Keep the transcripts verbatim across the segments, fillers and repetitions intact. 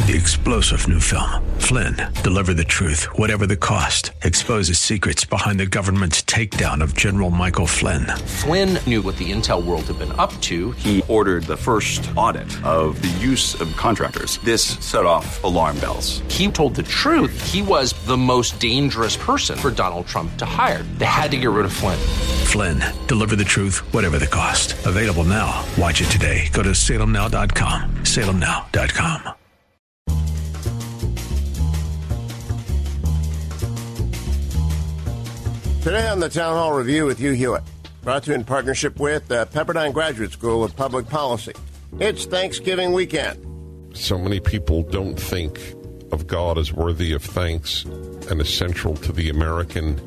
The explosive new film, Flynn, deliver the truth, whatever the cost, exposes secrets behind the government's takedown of General Michael Flynn. Flynn knew what the intel world had been up to. He ordered the first audit of the use of contractors. This set off alarm bells. He told the truth. He was the most dangerous person for Donald Trump to hire. They had to get rid of Flynn. Flynn, deliver the truth, whatever the cost. Available now. Watch it today. Go to salem now dot com. salem now dot com. Today on the Town Hall Review with Hugh Hewitt, brought to you in partnership with the Pepperdine Graduate School of Public Policy. It's Thanksgiving weekend. So many people don't think of God as worthy of thanks and essential to the American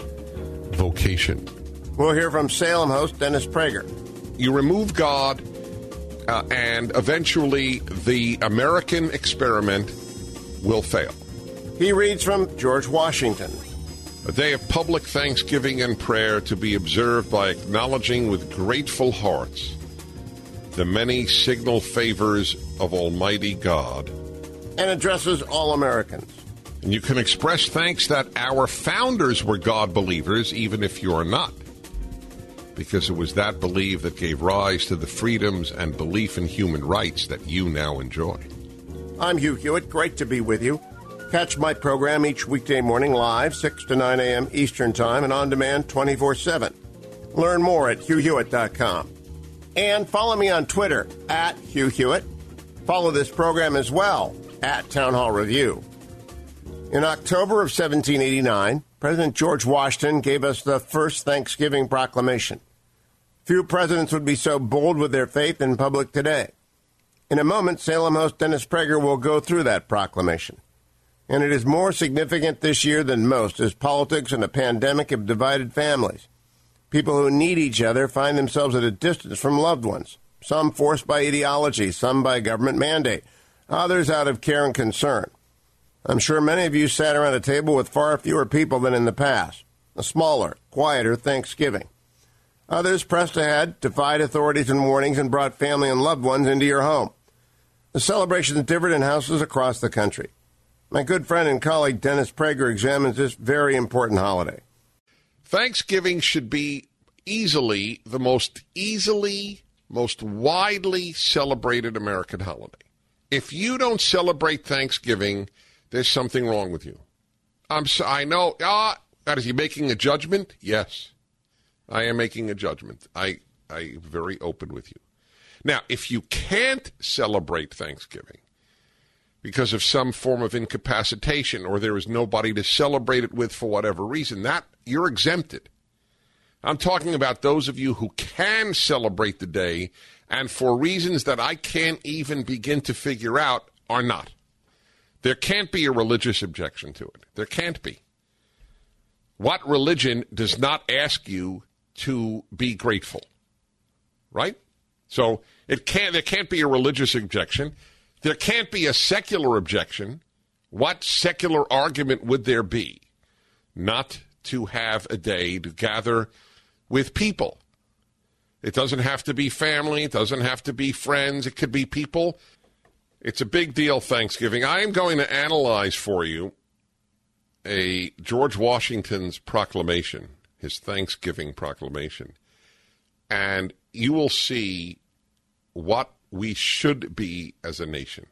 vocation. We'll hear from Salem host Dennis Prager. You remove God, uh, and eventually the American experiment will fail. He reads from George Washington. A day of public thanksgiving and prayer to be observed by acknowledging with grateful hearts the many signal favors of Almighty God. And addresses all Americans. And you can express thanks that our founders were God believers, even if you're not, because it was that belief that gave rise to the freedoms and belief in human rights that you now enjoy. I'm Hugh Hewitt. Great to be with you. Catch my program each weekday morning live, six to nine a.m. Eastern Time, and on demand twenty-four seven. Learn more at hugh hewitt dot com. And follow me on Twitter, at Hugh Hewitt. Follow this program as well, at Town Hall Review. In October of seventeen eighty-nine, President George Washington gave us the first Thanksgiving proclamation. Few presidents would be so bold with their faith in public today. In a moment, Salem host Dennis Prager will go through that proclamation. And it is more significant this year than most, as politics and a pandemic have divided families. People who need each other find themselves at a distance from loved ones, some forced by ideology, some by government mandate, others out of care and concern. I'm sure many of you sat around a table with far fewer people than in the past, a smaller, quieter Thanksgiving. Others pressed ahead, defied authorities and warnings, and brought family and loved ones into your home. The celebrations differed in houses across the country. My good friend and colleague Dennis Prager examines this very important holiday. Thanksgiving should be easily the most easily, most widely celebrated American holiday. If you don't celebrate Thanksgiving, there's something wrong with you. I'm so, I know. Ah, is he making a judgment? Yes, I am making a judgment. I I'm very open with you. Now, if you can't celebrate Thanksgiving because of some form of incapacitation, or there is nobody to celebrate it with for whatever reason, that you're exempted. I'm talking about those of you who can celebrate the day, and for reasons that I can't even begin to figure out, are not. There can't be a religious objection to it. There can't be. What religion does not ask you to be grateful? Right? So it can't. There can't be a religious objection. There can't be a secular objection. What secular argument would there be not to have a day to gather with people? It doesn't have to be family. It doesn't have to be friends. It could be people. It's a big deal, Thanksgiving. I am going to analyze for you a George Washington's proclamation, his Thanksgiving proclamation, and you will see what we should be as a nation.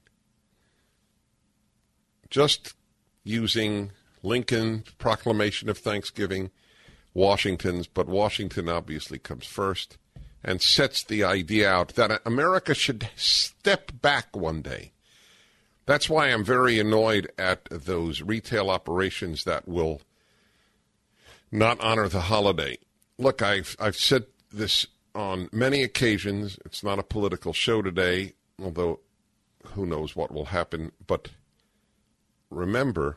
Just using Lincoln's proclamation of Thanksgiving, Washington's, but Washington obviously comes first, and sets the idea out that America should step back one day. That's why I'm very annoyed at those retail operations that will not honor the holiday. Look, I've I've said this on many occasions. It's not a political show today, although who knows what will happen. But remember,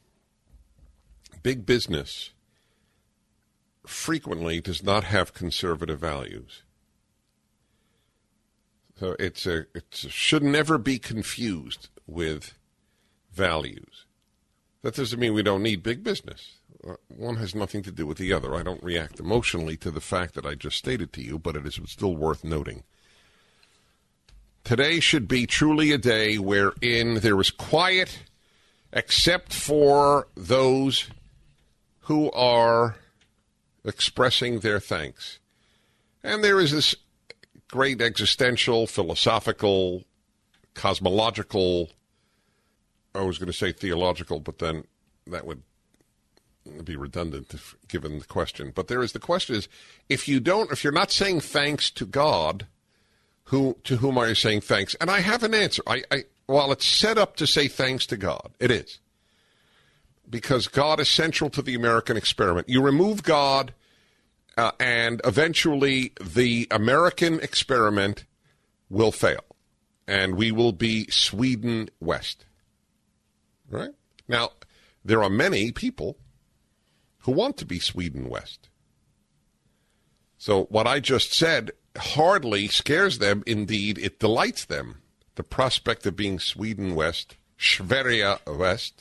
big business frequently does not have conservative values. So it's a it should never be confused with values. That doesn't mean we don't need big business. One has nothing to do with the other. I don't react emotionally to the fact that I just stated to you, but it is still worth noting. Today should be truly a day wherein there is quiet, except for those who are expressing their thanks. And there is this great existential, philosophical, cosmological, I was going to say theological, but then that would be redundant if, given the question. But there is the question is, if you don't, if you're not saying thanks to God, who to whom are you saying thanks? And I have an answer. I, I while it's set up to say thanks to God, it is. Because God is central to the American experiment. You remove God, uh, and eventually the American experiment will fail. And we will be Sweden West. Right? Now, there are many people who want to be Sweden West. So what I just said hardly scares them. Indeed, it delights them. The prospect of being Sweden West, Sverige West,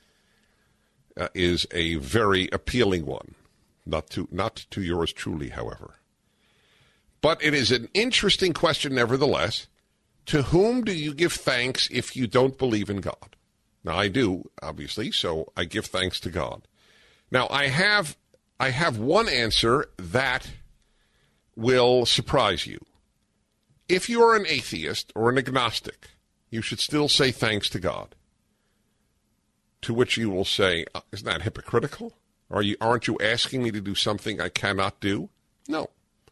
uh, is a very appealing one. Not to not to yours truly, however. But it is an interesting question, nevertheless. To whom do you give thanks if you don't believe in God? Now, I do, obviously, so I give thanks to God. Now, I have I have one answer that will surprise you. If you are an atheist or an agnostic, you should still say thanks to God. To which you will say, isn't that hypocritical? Are you, aren't you asking me to do something I cannot do? No.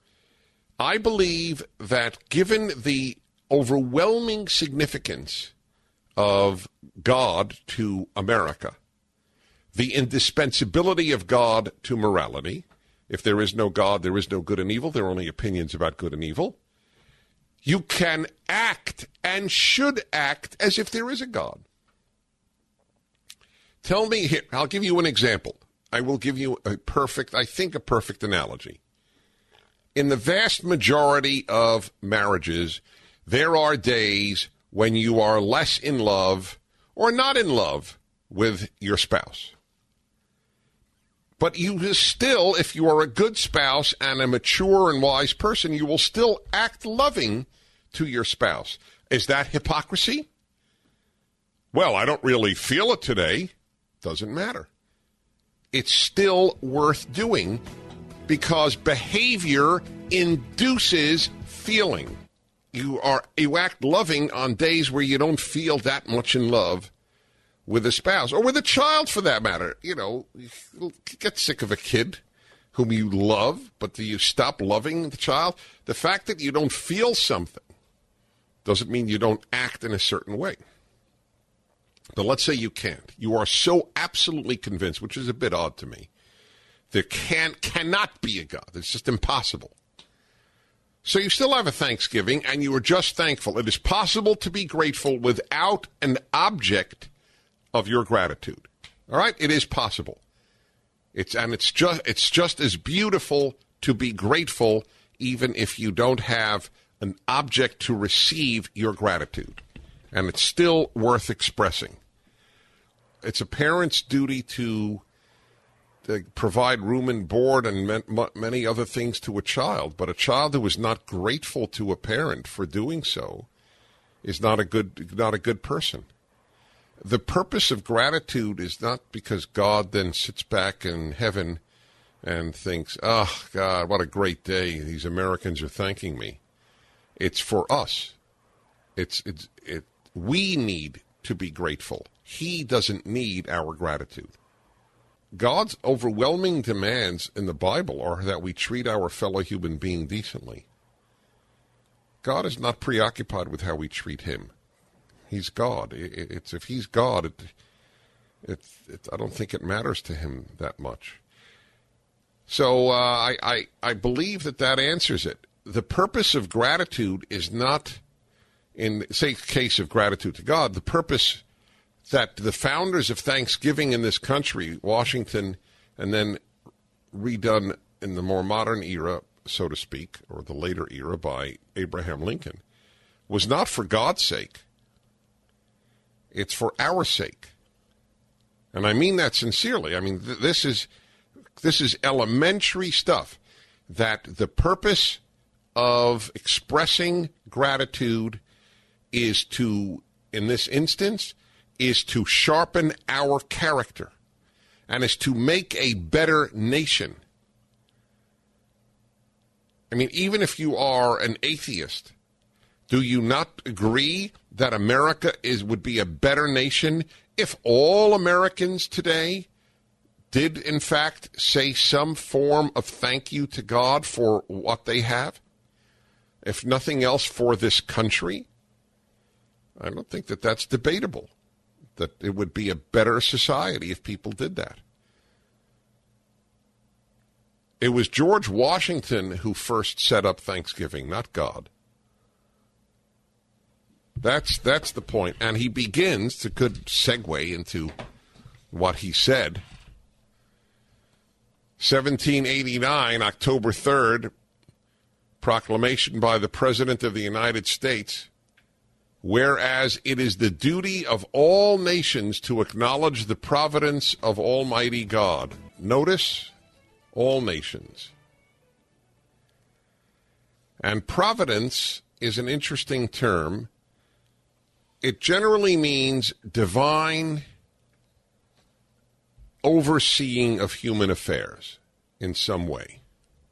I believe that given the overwhelming significance of God to America, the indispensability of God to morality. If there is no God, there is no good and evil. There are only opinions about good and evil. You can act and should act as if there is a God. Tell me here, I'll give you an example. I will give you a perfect, I think a perfect analogy. In the vast majority of marriages, there are days when you are less in love or not in love with your spouse. But you still, if you are a good spouse and a mature and wise person, you will still act loving to your spouse. Is that hypocrisy? Well, I don't really feel it today. Doesn't matter. It's still worth doing because behavior induces feeling. You are you act loving on days where you don't feel that much in love with a spouse, or with a child for that matter. You know, you get sick of a kid whom you love, but do you stop loving the child? The fact that you don't feel something doesn't mean you don't act in a certain way. But let's say you can't. You are so absolutely convinced, which is a bit odd to me. There can, cannot be a God. It's just impossible. So you still have a Thanksgiving, and you are just thankful. It is possible to be grateful without an object of your gratitude. All right? It is possible. It's and it's just it's just as beautiful to be grateful even if you don't have an object to receive your gratitude. And it's still worth expressing. It's a parent's duty to, to provide room and board and many other things to a child, but a child who is not grateful to a parent for doing so is not a good not a good person. The purpose of gratitude is not because God then sits back in heaven and thinks, oh, God, what a great day. These Americans are thanking me. It's for us. It's it's it. We need to be grateful. He doesn't need our gratitude. God's overwhelming demands in the Bible are that we treat our fellow human being decently. God is not preoccupied with how we treat him. He's God. It's if he's God, it, it, it, I don't think it matters to him that much. So uh, I, I, I believe that that answers it. The purpose of gratitude is not, in say case of gratitude to God, the purpose that the founders of Thanksgiving in this country, Washington, and then redone in the more modern era, so to speak, or the later era by Abraham Lincoln, was not for God's sake. It's for our sake. And I mean that sincerely. I mean, th- this is this is elementary stuff, that the purpose of expressing gratitude is to, in this instance, is to sharpen our character and is to make a better nation. I mean, even if you are an atheist, do you not agree that America is would be a better nation if all Americans today did, in fact, say some form of thank you to God for what they have? If nothing else, for this country? I don't think that that's debatable, that it would be a better society if people did that. It was George Washington who first set up Thanksgiving, not God. That's that's the point. And he begins, it's a good segue into what he said. seventeen eighty-nine, October third, proclamation by the President of the United States. Whereas it is the duty of all nations to acknowledge the providence of Almighty God. Notice, all nations. And providence is an interesting term. It generally means divine overseeing of human affairs in some way.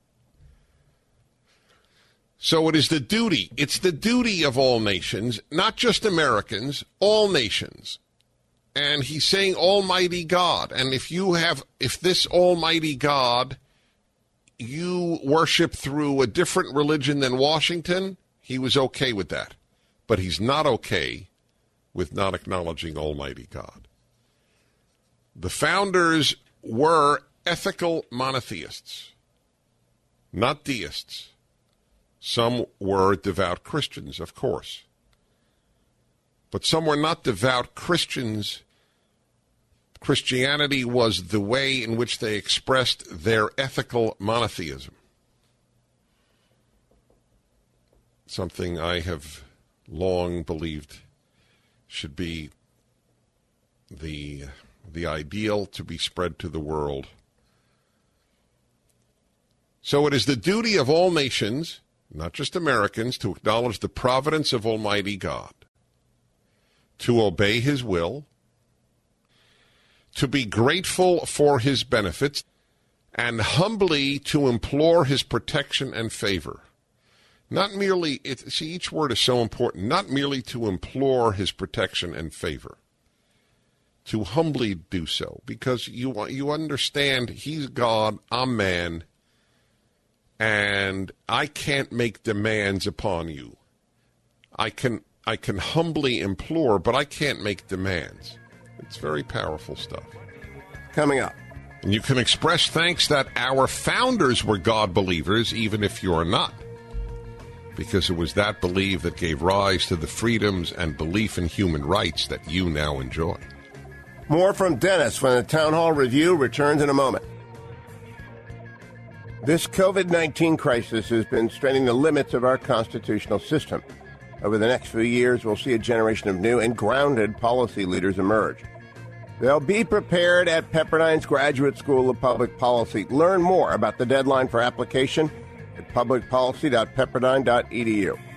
So it is the duty, it's the duty of all nations, not just Americans, all nations. And he's saying Almighty God. And if you have, if this Almighty God you worship through a different religion than Washington, he was okay with that. But he's not okay with not acknowledging Almighty God. The founders were ethical monotheists, not deists. Some were devout Christians, of course. But some were not devout Christians. Christianity was the way in which they expressed their ethical monotheism. Something I have long believed should be the, the ideal to be spread to the world. So it is the duty of all nations, not just Americans, to acknowledge the providence of Almighty God, to obey his will, to be grateful for his benefits, and humbly to implore his protection and favor. Not merely, it, see, each word is so important, not merely to implore his protection and favor, to humbly do so, because you, you understand he's God, I'm man, and I can't make demands upon you. I can, I can humbly implore, but I can't make demands. It's very powerful stuff. Coming up. And you can express thanks that our founders were God believers, even if you're not, because it was that belief that gave rise to the freedoms and belief in human rights that you now enjoy. More from Dennis when the Town Hall Review returns in a moment. This COVID nineteen crisis has been straining the limits of our constitutional system. Over the next few years, we'll see a generation of new and grounded policy leaders emerge. They'll be prepared at Pepperdine's Graduate School of Public Policy. Learn more about the deadline for application at public policy dot pepperdine dot e d u.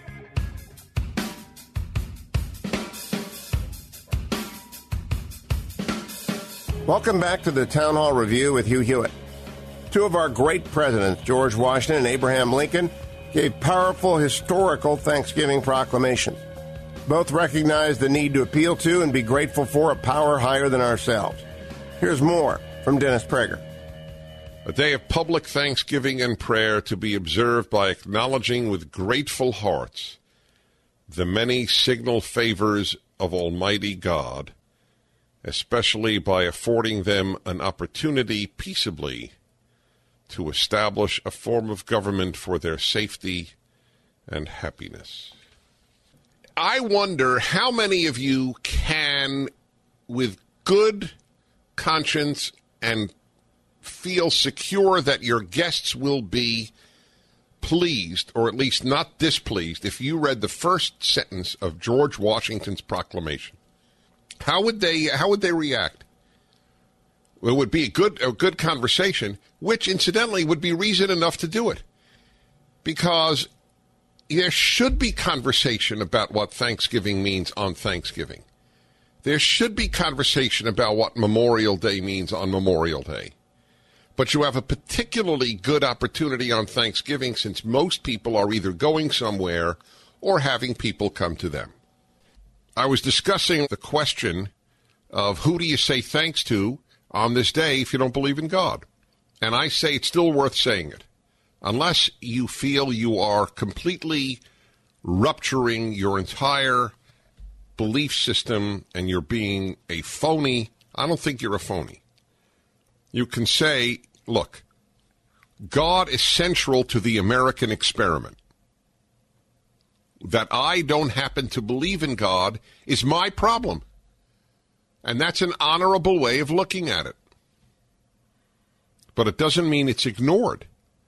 Welcome back to the Town Hall Review with Hugh Hewitt. Two of our great presidents, George Washington and Abraham Lincoln, gave powerful historical Thanksgiving proclamations. Both recognized the need to appeal to and be grateful for a power higher than ourselves. Here's more from Dennis Prager. A day of public thanksgiving and prayer to be observed by acknowledging with grateful hearts the many signal favors of Almighty God, especially by affording them an opportunity peaceably to establish a form of government for their safety and happiness. I wonder how many of you can, with good conscience and feel secure that your guests will be pleased, or at least not displeased, if you read the first sentence of George Washington's proclamation. How would they, how would they react? It would be a good, a good conversation, which incidentally would be reason enough to do it. Because there should be conversation about what Thanksgiving means on Thanksgiving. There should be conversation about what Memorial Day means on Memorial Day. But you have a particularly good opportunity on Thanksgiving since most people are either going somewhere or having people come to them. I was discussing the question of who do you say thanks to on this day if you don't believe in God? And I say it's still worth saying it. Unless you feel you are completely rupturing your entire belief system and you're being a phony, I don't think you're a phony. You can say, look, God is central to the American experiment. That I don't happen to believe in God is my problem. And that's an honorable way of looking at it. But it doesn't mean it's ignored.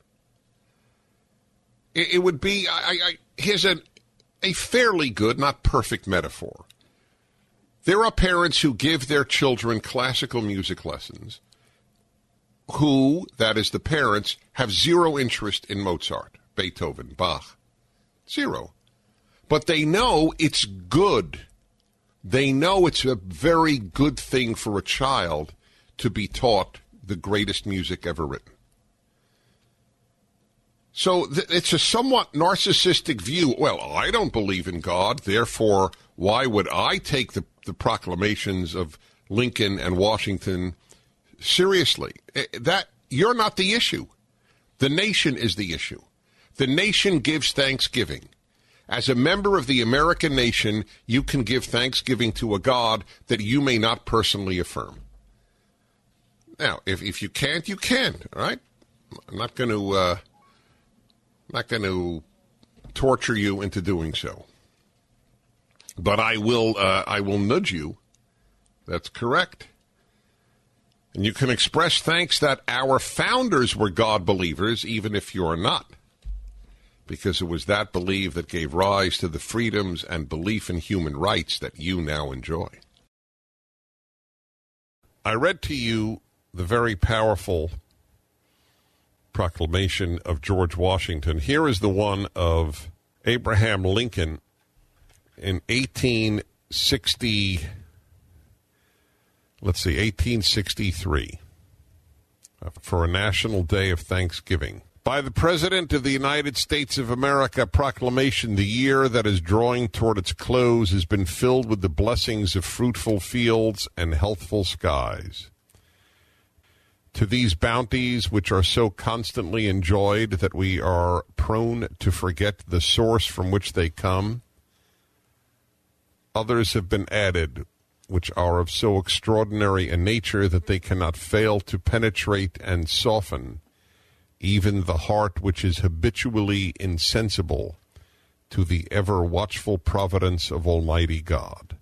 It, it would be, I, I, here's a, a fairly good, not perfect metaphor. There are parents who give their children classical music lessons who, that is the parents, have zero interest in Mozart, Beethoven, Bach. Zero. But they know it's good. They know it's a very good thing for a child to be taught the greatest music ever written. So th- it's a somewhat narcissistic view. Well, I don't believe in God, therefore, why would I take the, the proclamations of Lincoln and Washington seriously? That you're not the issue. The nation is the issue. The nation gives thanksgiving. As a member of the American nation, you can give thanksgiving to a God that you may not personally affirm. Now, if, if you can't, you can, all right? I'm not going to uh, not going to torture you into doing so. But I will uh, I will nudge you. That's correct. And you can express thanks that our founders were God believers, even if you're not. Because it was that belief that gave rise to the freedoms and belief in human rights that you now enjoy. I read to you the very powerful proclamation of George Washington. Here is the one of Abraham Lincoln in eighteen sixty, let's see, eighteen sixty-three, for a national day of Thanksgiving. By the President of the United States of America, proclamation, the year that is drawing toward its close has been filled with the blessings of fruitful fields and healthful skies. To these bounties, which are so constantly enjoyed that we are prone to forget the source from which they come, others have been added, which are of so extraordinary a nature that they cannot fail to penetrate and soften even the heart which is habitually insensible to the ever-watchful providence of Almighty God.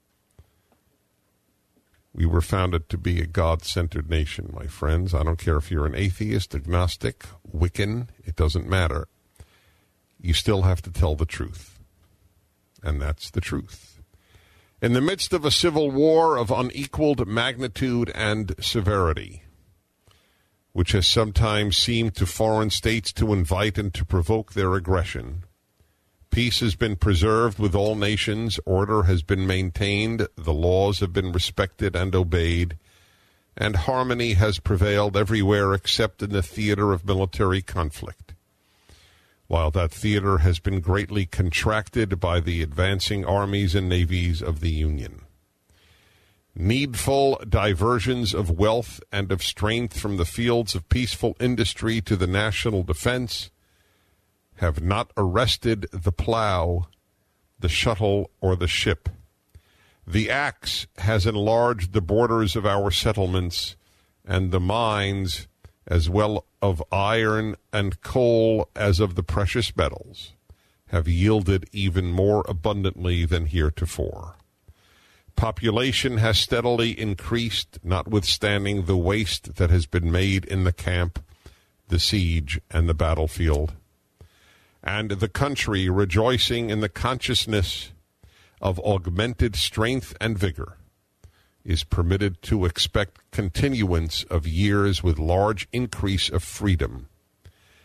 We were founded to be a God-centered nation, my friends. I don't care if you're an atheist, agnostic, Wiccan, it doesn't matter. You still have to tell the truth. And that's the truth. In the midst of a civil war of unequaled magnitude and severity, which has sometimes seemed to foreign states to invite and to provoke their aggression, peace has been preserved with all nations, order has been maintained, the laws have been respected and obeyed, and harmony has prevailed everywhere except in the theater of military conflict, while that theater has been greatly contracted by the advancing armies and navies of the Union. Needful diversions of wealth and of strength from the fields of peaceful industry to the national defense have not arrested the plow, the shuttle, or the ship. The axe has enlarged the borders of our settlements, and the mines, as well of iron and coal as of the precious metals, have yielded even more abundantly than heretofore. Population has steadily increased, notwithstanding the waste that has been made in the camp, the siege, and the battlefield. And the country, rejoicing in the consciousness of augmented strength and vigor, is permitted to expect continuance of years with large increase of freedom,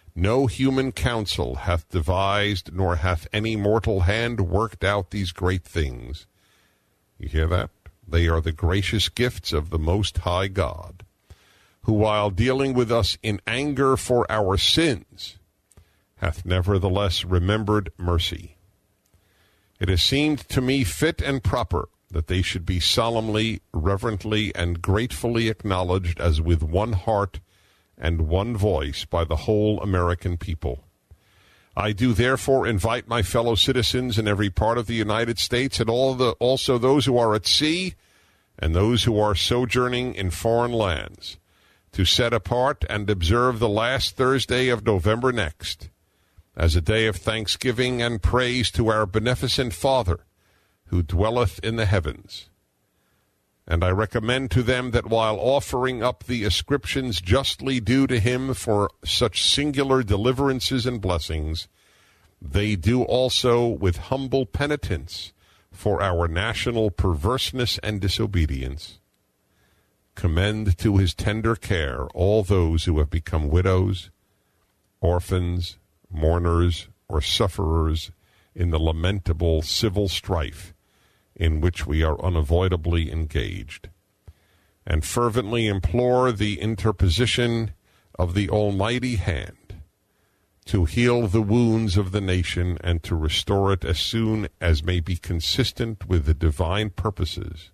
No human counsel hath devised, nor hath any mortal hand worked out these great things. You hear that? They are the gracious gifts of the Most High God, who, while dealing with us in anger for our sins, hath nevertheless remembered mercy. It has seemed to me fit and proper that they should be solemnly, reverently, and gratefully acknowledged as with one heart and one voice by the whole American people. I do therefore invite my fellow citizens in every part of the United States, and all the, also those who are at sea and those who are sojourning in foreign lands, to set apart and observe the last Thursday of November next as a day of thanksgiving and praise to our beneficent Father, who dwelleth in the heavens. And I recommend to them that while offering up the ascriptions justly due to him for such singular deliverances and blessings, they do also with humble penitence for our national perverseness and disobedience. Commend to his tender care all those who have become widows, orphans, mourners, or sufferers in the lamentable civil strife in which we are unavoidably engaged, and fervently implore the interposition of the Almighty hand to heal the wounds of the nation and to restore it as soon as may be consistent with the divine purposes,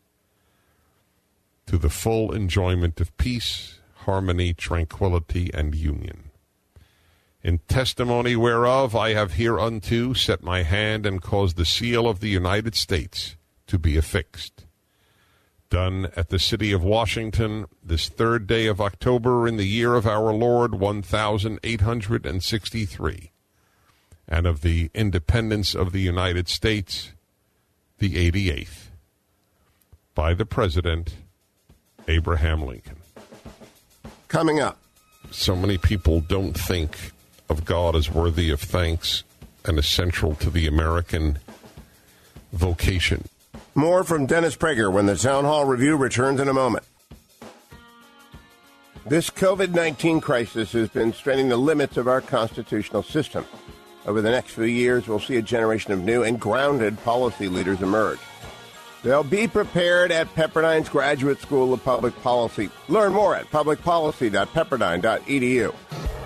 to the full enjoyment of peace, harmony, tranquility, and union. In testimony whereof I have hereunto set my hand and caused the seal of the United States to be affixed. Done at the city of Washington, this third day of October in the year of our Lord one thousand eight hundred sixty-three, and of the independence of the United States, the eighty-eighth, by the President, Abraham Lincoln. Coming up. So many people don't think of God as worthy of thanks and essential to the American vocation. More from Dennis Prager when the Town Hall Review returns in a moment. This COVID nineteen crisis has been straining the limits of our constitutional system. Over the next few years, we'll see a generation of new and grounded policy leaders emerge. They'll be prepared at Pepperdine's Graduate School of Public Policy. Learn more at public policy dot pepperdine dot e d u.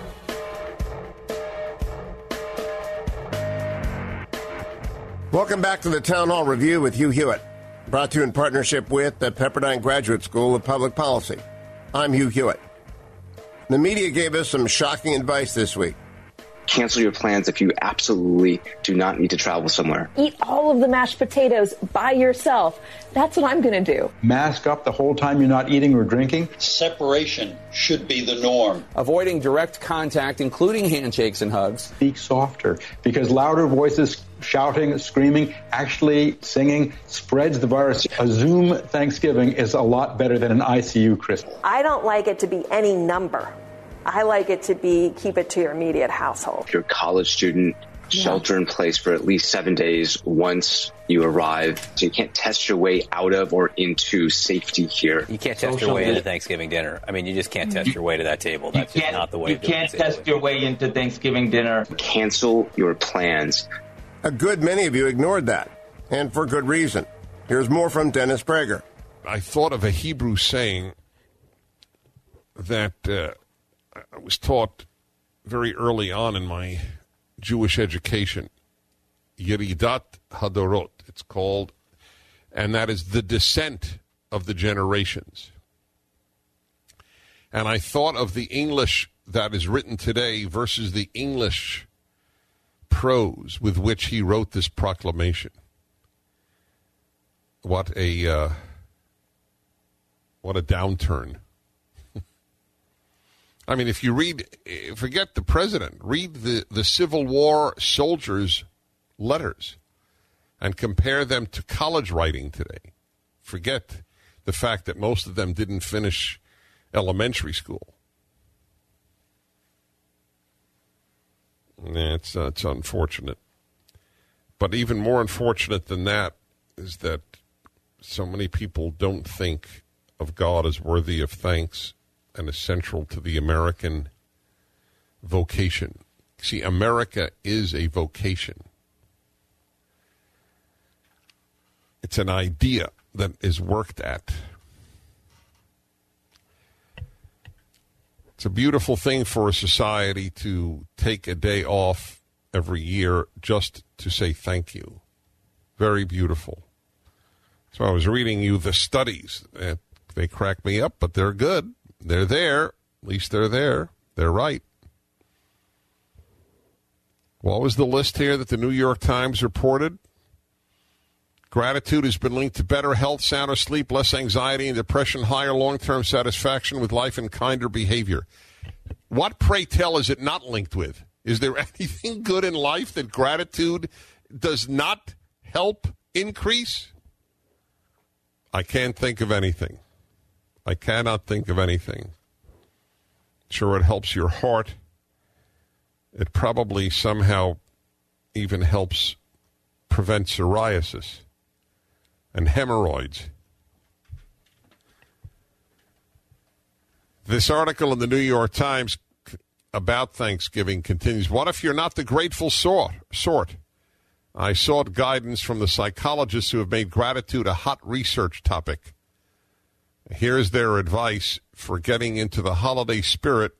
Welcome back to the Town Hall Review with Hugh Hewitt, brought to you in partnership with the Pepperdine Graduate School of Public Policy. I'm Hugh Hewitt. The media gave us some shocking advice this week. Cancel your plans if you absolutely do not need to travel somewhere. Eat all of the mashed potatoes by yourself. That's what I'm going to do. Mask up the whole time you're not eating or drinking. Separation should be the norm. Avoiding direct contact, including handshakes and hugs. Speak softer, because louder voices, shouting, screaming, actually singing spreads the virus. A Zoom Thanksgiving is a lot better than an I C U Christmas. I don't like it to be any number. I like it to be keep it to your immediate household. If you're a college student, yeah. Shelter in place for at least seven days once you arrive. So you can't test your way out of or into safety here. You can't test Social your way into Thanksgiving dinner. I mean, you just can't test you, your way to that table. That's just not the way you to do it. You can't test your way into Thanksgiving dinner. Cancel your plans. A good many of you ignored that, and for good reason. Here's more from Dennis Prager. I thought of a Hebrew saying that uh, I was taught very early on in my Jewish education, Yeridat Hadorot, it's called, and that is the descent of the generations. And I thought of the English that is written today versus the English prose with which he wrote this proclamation. What a uh, what a downturn. I mean, if you read, forget the president, read the, the Civil War soldiers' letters and compare them to college writing today. Forget the fact that most of them didn't finish elementary school. It's, uh, it's unfortunate. But even more unfortunate than that is that so many people don't think of God as worthy of thanks and essential to the American vocation. See, America is a vocation. It's an idea that is worked at. It's a beautiful thing for a society to take a day off every year just to say thank you. Very beautiful. So I was reading you the studies. They crack me up, but they're good. They're there. At least they're there. They're right. What was the list here that the New York Times reported? Gratitude has been linked to better health, sounder sleep, less anxiety and depression, higher long-term satisfaction with life, and kinder behavior. What, pray tell, is it not linked with? Is there anything good in life that gratitude does not help increase? I can't think of anything. I cannot think of anything. Sure, it helps your heart. It probably somehow even helps prevent psoriasis and hemorrhoids. This article in the New York Times about Thanksgiving continues. What if you're not the grateful sort? sort? I sought guidance from the psychologists who have made gratitude a hot research topic. Here's their advice for getting into the holiday spirit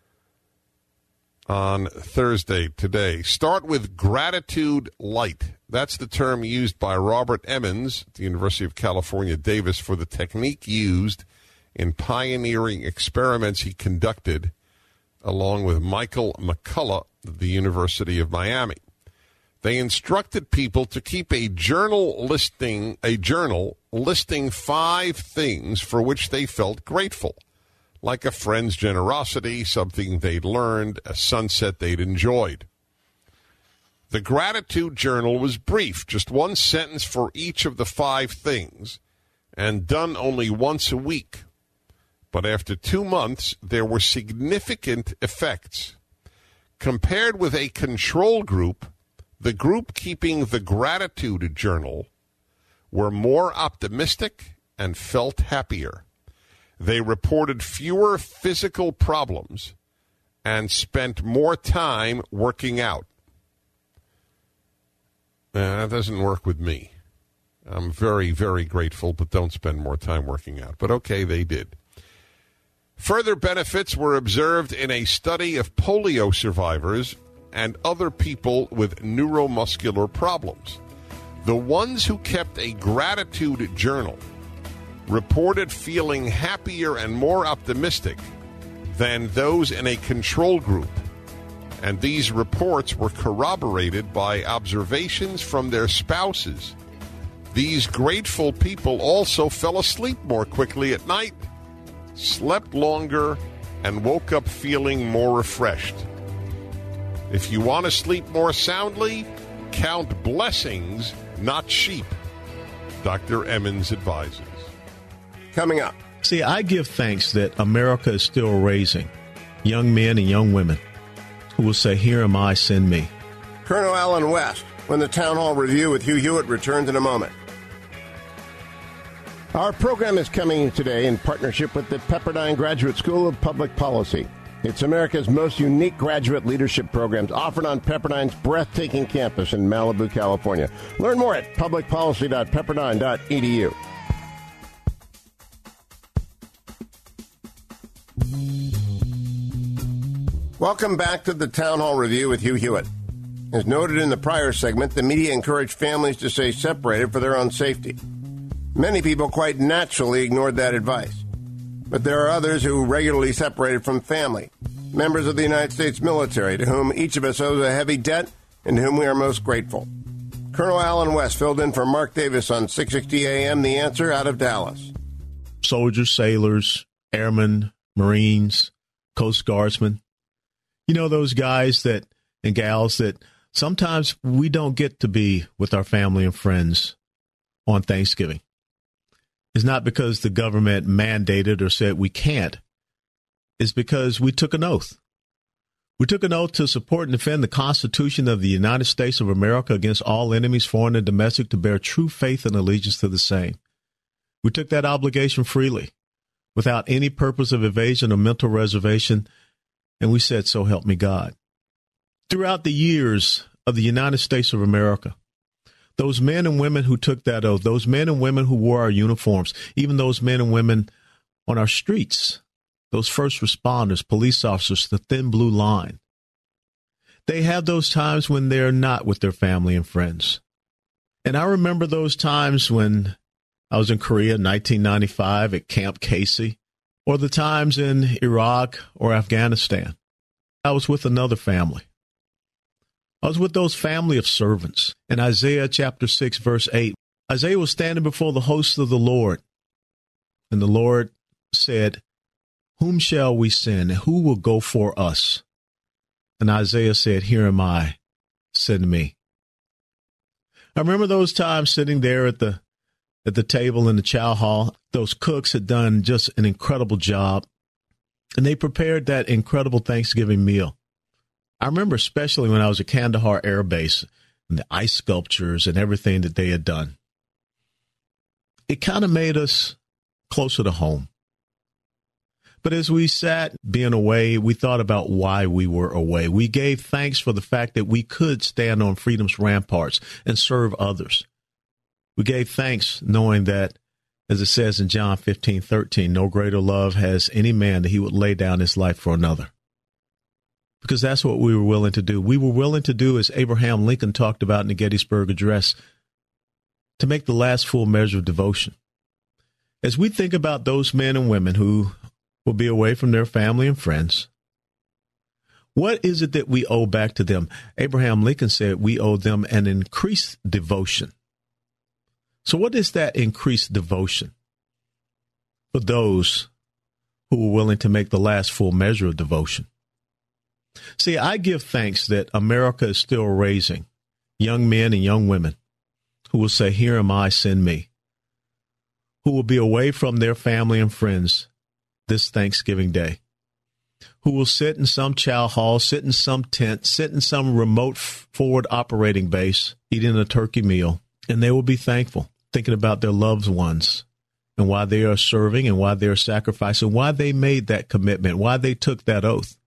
on Thursday today. Start with Gratitude Light. That's the term used by Robert Emmons at the University of California, Davis, for the technique used in pioneering experiments he conducted along with Michael McCullough at the University of Miami. They instructed people to keep a journal listing, a journal listing five things for which they felt grateful, like a friend's generosity, something they'd learned, a sunset they'd enjoyed. The gratitude journal was brief, just one sentence for each of the five things, and done only once a week. But after two months, there were significant effects. Compared with a control group, the group keeping the gratitude journal were more optimistic and felt happier. They reported fewer physical problems and spent more time working out. Uh, that doesn't work with me. I'm very, very grateful, but don't spend more time working out. But okay, they did. Further benefits were observed in a study of polio survivors and other people with neuromuscular problems. The ones who kept a gratitude journal reported feeling happier and more optimistic than those in a control group, and these reports were corroborated by observations from their spouses. These grateful people also fell asleep more quickly at night, slept longer, and woke up feeling more refreshed. If you want to sleep more soundly, count blessings, not sheep, Doctor Emmons advises. Coming up. See, I give thanks that America is still raising young men and young women who will say, "Here am I, send me." Colonel Allen West, when the Town Hall Review with Hugh Hewitt returns in a moment. Our program is coming today in partnership with the Pepperdine Graduate School of Public Policy. It's America's most unique graduate leadership programs offered on Pepperdine's breathtaking campus in Malibu, California. Learn more at public policy dot pepperdine dot e d u. Welcome back to the Town Hall Review with Hugh Hewitt. As noted in the prior segment, the media encouraged families to stay separated for their own safety. Many people quite naturally ignored that advice. But there are others who regularly separated from family, members of the United States military, to whom each of us owes a heavy debt and to whom we are most grateful. Colonel Allen West filled in for Mark Davis on six sixty A M, The Answer, out of Dallas. Soldiers, sailors, airmen, Marines, Coast Guardsmen. You know, those guys that and gals that sometimes we don't get to be with our family and friends on Thanksgiving. It's not because the government mandated or said we can't. It's because we took an oath. We took an oath to support and defend the Constitution of the United States of America against all enemies, foreign and domestic, to bear true faith and allegiance to the same. We took that obligation freely, without any purpose of evasion or mental reservation, And we said, so help me God. Throughout the years of the United States of America, those men and women who took that oath, those men and women who wore our uniforms, even those men and women on our streets, those first responders, police officers, the thin blue line, they have those times when they're not with their family and friends. And I remember those times when I was in Korea in nineteen ninety-five at Camp Casey, or the times in Iraq or Afghanistan. I was with another family. I was with those family of servants. In Isaiah chapter six, verse eight, Isaiah was standing before the hosts of the Lord. And the Lord said, whom shall we send? Who will go for us? And Isaiah said, here am I, send me. I remember those times sitting there at the at the table in the chow hall. Those cooks had done just an incredible job, and they prepared that incredible Thanksgiving meal. I remember especially when I was at Kandahar Air Base and the ice sculptures and everything that they had done. It kind of made us closer to home. But as we sat being away, we thought about why we were away. We gave thanks for the fact that we could stand on freedom's ramparts and serve others. We gave thanks knowing that, as it says in John fifteen thirteen, no greater love has any man that he would lay down his life for another. Because that's what we were willing to do. We were willing to do, as Abraham Lincoln talked about in the Gettysburg Address, to make the last full measure of devotion. As we think about those men and women who will be away from their family and friends, what is it that we owe back to them? Abraham Lincoln said we owe them an increased devotion. So what is that increased devotion for those who were willing to make the last full measure of devotion? See, I give thanks that America is still raising young men and young women who will say, here am I, send me, who will be away from their family and friends this Thanksgiving Day, who will sit in some chow hall, sit in some tent, sit in some remote forward operating base, eating a turkey meal, and they will be thankful, thinking about their loved ones and why they are serving and why they are sacrificing, why they made that commitment, why they took that oath.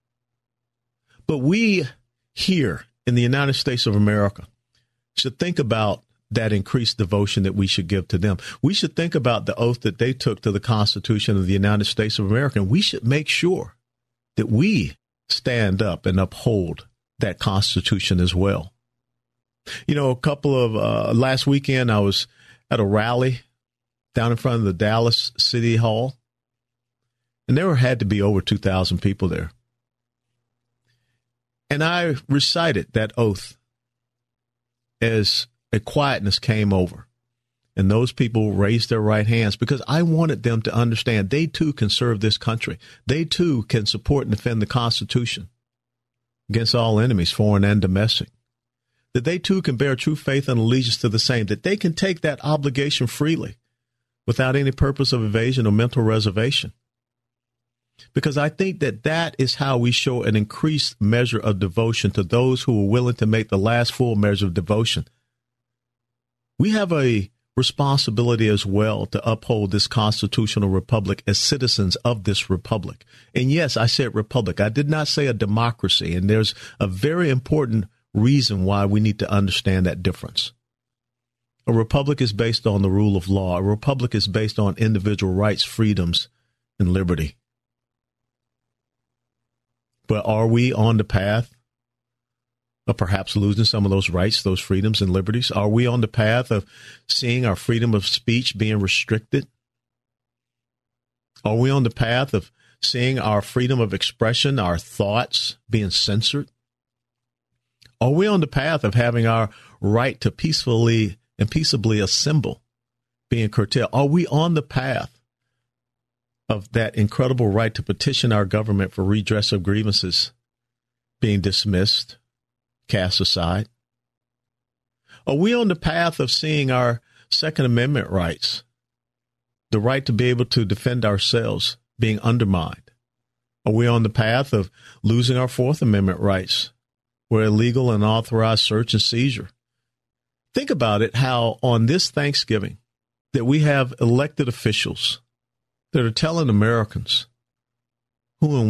But we here in the United States of America should think about that increased devotion that we should give to them. We should think about the oath that they took to the Constitution of the United States of America. And we should make sure that we stand up and uphold that Constitution as well. You know, a couple of uh, last weekend, I was at a rally down in front of the Dallas City Hall, and there had to be over two thousand people there. And I recited that oath as a quietness came over. And those people raised their right hands because I wanted them to understand they too can serve this country. They too can support and defend the Constitution against all enemies, foreign and domestic. That they too can bear true faith and allegiance to the same. That they can take that obligation freely without any purpose of evasion or mental reservation. Because I think that that is how we show an increased measure of devotion to those who are willing to make the last full measure of devotion. We have a responsibility as well to uphold this constitutional republic as citizens of this republic. And yes, I said republic. I did not say a democracy. And there's a very important reason why we need to understand that difference. A republic is based on the rule of law. A republic is based on individual rights, freedoms, and liberty. But are we on the path of perhaps losing some of those rights, those freedoms and liberties? Are we on the path of seeing our freedom of speech being restricted? Are we on the path of seeing our freedom of expression, our thoughts being censored? Are we on the path of having our right to peacefully and peaceably assemble being curtailed? Are we on the path of that incredible right to petition our government for redress of grievances being dismissed, cast aside? Are we on the path of seeing our Second Amendment rights, the right to be able to defend ourselves, being undermined? Are we on the path of losing our Fourth Amendment rights, where illegal and unauthorized search and seizure? Think about it, how on this Thanksgiving that we have elected officials that are telling Americans who and what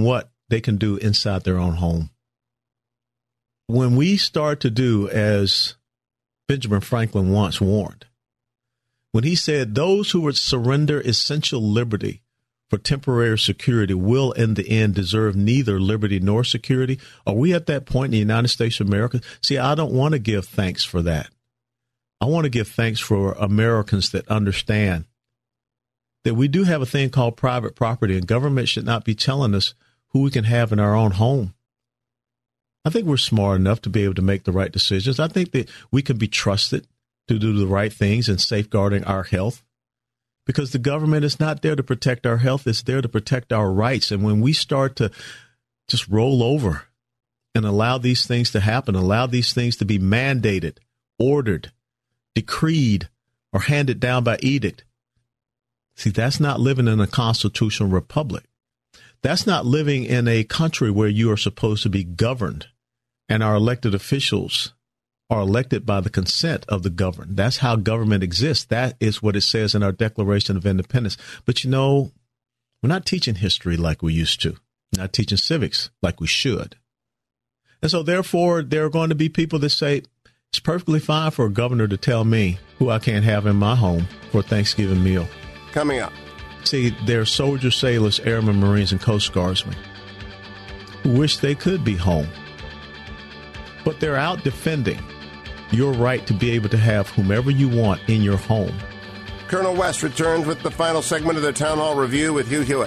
they can do inside their own home. When we start to do as Benjamin Franklin once warned, when he said those who would surrender essential liberty for temporary security will in the end deserve neither liberty nor security. Are we at that point in the United States of America? See, I don't want to give thanks for that. I want to give thanks for Americans that understand that we do have a thing called private property, and government should not be telling us who we can have in our own home. I think we're smart enough to be able to make the right decisions. I think that we can be trusted to do the right things in safeguarding our health, because the government is not there to protect our health. It's there to protect our rights. And when we start to just roll over and allow these things to happen, allow these things to be mandated, ordered, decreed, or handed down by edict, see, that's not living in a constitutional republic. That's not living in a country where you are supposed to be governed and our elected officials are elected by the consent of the governed. That's how government exists. That is what it says in our Declaration of Independence. But, you know, we're not teaching history like we used to, we're not teaching civics like we should. And so, therefore, there are going to be people that say it's perfectly fine for a governor to tell me who I can't have in my home for a Thanksgiving meal. Coming up. See, there are soldiers, sailors, airmen, Marines, and Coast Guardsmen who wish they could be home, but they're out defending your right to be able to have whomever you want in your home. Colonel West returns with the final segment of the Town Hall Review with Hugh Hewitt.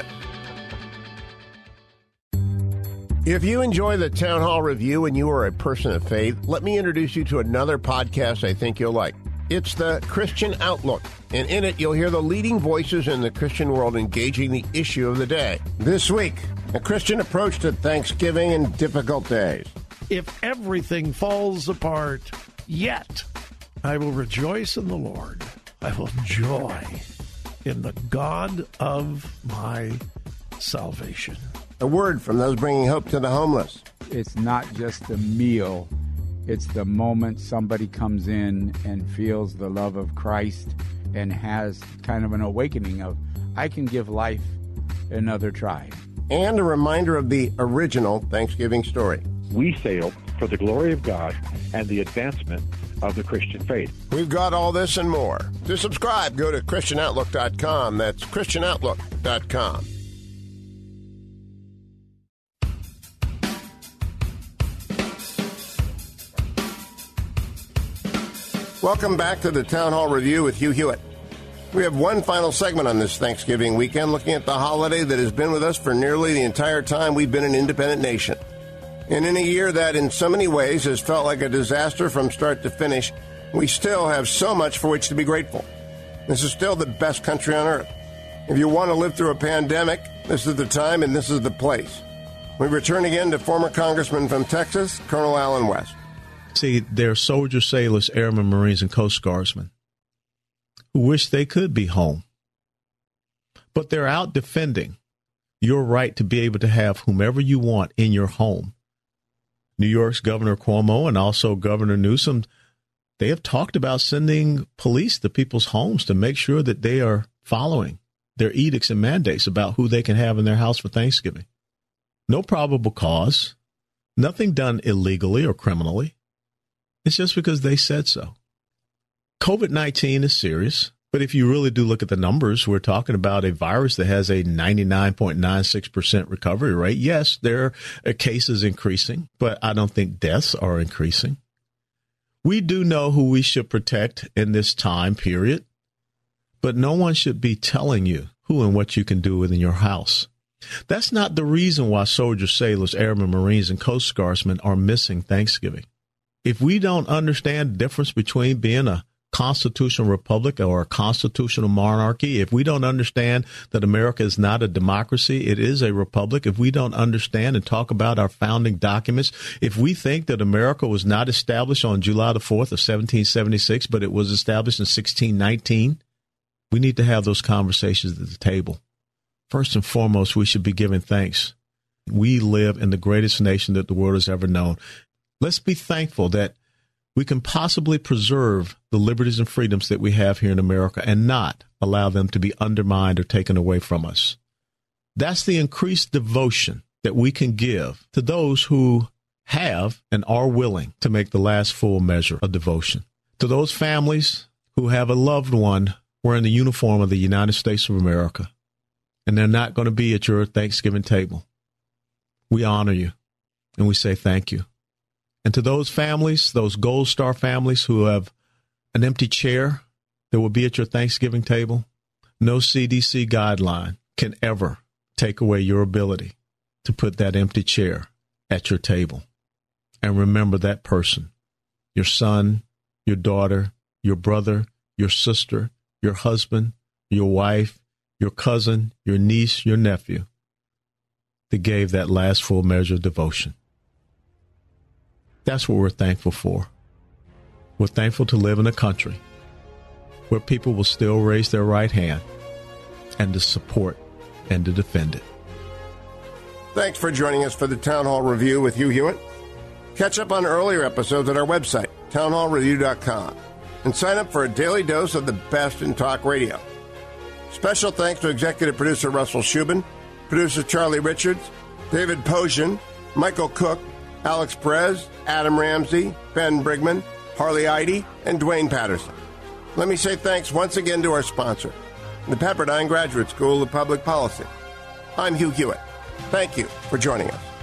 If you enjoy the Town Hall Review and you are a person of faith, let me introduce you to another podcast I think you'll like. It's the Christian Outlook, and in it you'll hear the leading voices in the Christian world engaging the issue of the day. This week, a Christian approach to Thanksgiving and difficult days. If everything falls apart, yet I will rejoice in the Lord. I will joy in the God of my salvation. A word from those bringing hope to the homeless. It's not just a meal. It's the moment somebody comes in and feels the love of Christ and has kind of an awakening of, I can give life another try. And a reminder of the original Thanksgiving story. We sail for the glory of God and the advancement of the Christian faith. We've got all this and more. To subscribe, go to Christian Outlook dot com. That's Christian Outlook dot com. Welcome back to the Town Hall Review with Hugh Hewitt. We have one final segment on this Thanksgiving weekend, looking at the holiday that has been with us for nearly the entire time we've been an independent nation. And in a year that in so many ways has felt like a disaster from start to finish, we still have so much for which to be grateful. This is still the best country on earth. If you want to live through a pandemic, this is the time and this is the place. We return again to former Congressman from Texas, Colonel Allen West. See, there are soldiers, sailors, airmen, Marines, and Coast Guardsmen who wish they could be home, but they're out defending your right to be able to have whomever you want in your home. New York's Governor Cuomo and also Governor Newsom, they have talked about sending police to people's homes to make sure that they are following their edicts and mandates about who they can have in their house for Thanksgiving. No probable cause, nothing done illegally or criminally. It's just because they said so. COVID nineteen is serious, but if you really do look at the numbers, we're talking about a virus that has a ninety-nine point nine six percent recovery rate. Yes, there are cases increasing, but I don't think deaths are increasing. We do know who we should protect in this time period, but no one should be telling you who and what you can do within your house. That's not the reason why soldiers, sailors, airmen, Marines, and Coast Guardsmen are missing Thanksgiving. If we don't understand the difference between being a constitutional republic or a constitutional monarchy, if we don't understand that America is not a democracy, it is a republic, if we don't understand and talk about our founding documents, if we think that America was not established on July the fourth of seventeen seventy-six, but it was established in sixteen nineteen, we need to have those conversations at the table. First and foremost, we should be giving thanks. We live in the greatest nation that the world has ever known. Let's be thankful that we can possibly preserve the liberties and freedoms that we have here in America and not allow them to be undermined or taken away from us. That's the increased devotion that we can give to those who have and are willing to make the last full measure of devotion. To those families who have a loved one wearing the uniform of the United States of America, and they're not going to be at your Thanksgiving table, we honor you, and we say thank you. And to those families, those Gold Star families who have an empty chair that will be at your Thanksgiving table, no C D C guideline can ever take away your ability to put that empty chair at your table. And remember that person, your son, your daughter, your brother, your sister, your husband, your wife, your cousin, your niece, your nephew, that gave that last full measure of devotion. That's what we're thankful for. We're thankful to live in a country where people will still raise their right hand and to support and to defend it. Thanks for joining us for the Town Hall Review with Hugh Hewitt. Catch up on earlier episodes at our website, town hall review dot com, and sign up for a daily dose of the best in talk radio. Special thanks to executive producer Russell Shubin, producer Charlie Richards, David Posian, Michael Cook, Alex Perez, Adam Ramsey, Ben Brigman, Harley Eide, and Dwayne Patterson. Let me say thanks once again to our sponsor, the Pepperdine Graduate School of Public Policy. I'm Hugh Hewitt. Thank you for joining us.